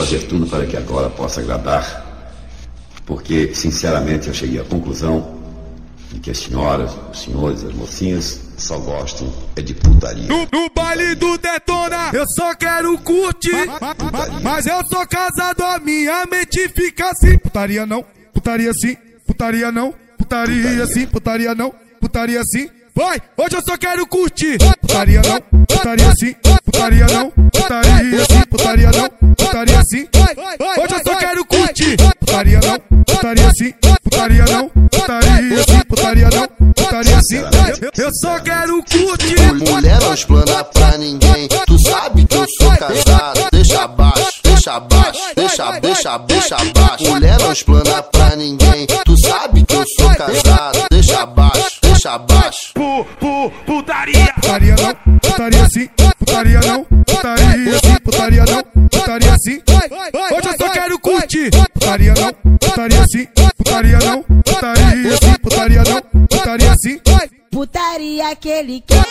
fazer tudo para que agora possa agradar, porque, sinceramente, eu cheguei à conclusão de que as senhoras, os senhores, as mocinhas só gostam é de putaria. No baile do Detona, eu só quero curtir, mas eu sou casado, a minha mente fica assim. Putaria não, putaria sim, putaria não, putaria sim, putaria não, putaria sim. Vai, hoje eu só quero curtir. Putaria não, putaria sim, putaria não, putaria sim, putaria não, putaria sim. Hoje eu só quero curtir. Putaria não, putaria sim, putaria não, putaria sim, putaria não, putaria sim. Eu só quero curtir. Mulher não explana pra ninguém, tu sabe que eu sou casado. Deixa abaixo, deixa abaixo, deixa abaixo. Mulher não explana pra ninguém, tu sabe que eu sou casado. Deixa abaixo, deixa abaixo. Putaria. Putaria não, putaria sim, putaria não, putaria sim, putaria não, putaria sim. Hoje eu só quero curtir. Putaria não, putaria sim, putaria não, putaria sim, putaria não, putaria sim. Putaria que ele quer.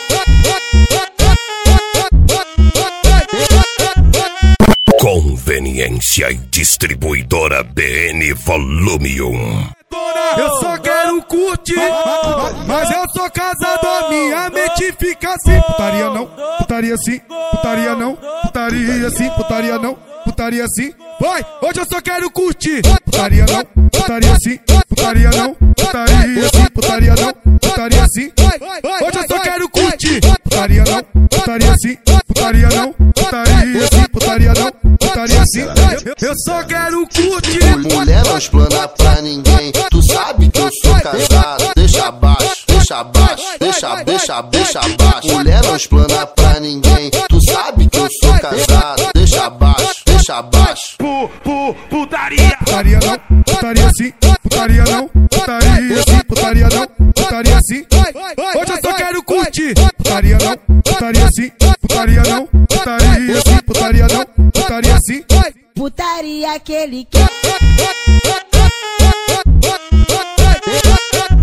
Conveniência e Distribuidora BN Volume 1. Eu só quero curtir, mas eu sou casado, a minha mente fica assim. Putaria não, putaria sim, putaria não, putaria sim, putaria não, putaria sim. Vai, hoje eu só quero curtir. Putaria não, putaria sim, putaria não, putaria sim, putaria não, putaria sim. Hoje eu só quero curtir. Putaria não, putaria sim, putaria não, putaria sim, putaria não, putaria sim. Eu só quero curtir. Mulher não explana pra ninguém, tu sabe que eu sou casado. Deixa abaixo, deixa abaixo, deixa abaixo. Mulher não explana pra ninguém, tu sabe que eu sou casado. Deixa abaixo, deixa abaixo. Putaria. Putaria não, putaria sim, putaria não, putaria sim, putaria não, putaria sim. Hoje eu só quero curtir. Putaria não, putaria sim, putaria não, putaria sim, putaria não, putaria sim. Putaria que ele quer.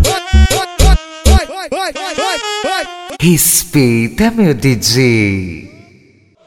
Respeita, meu DJ.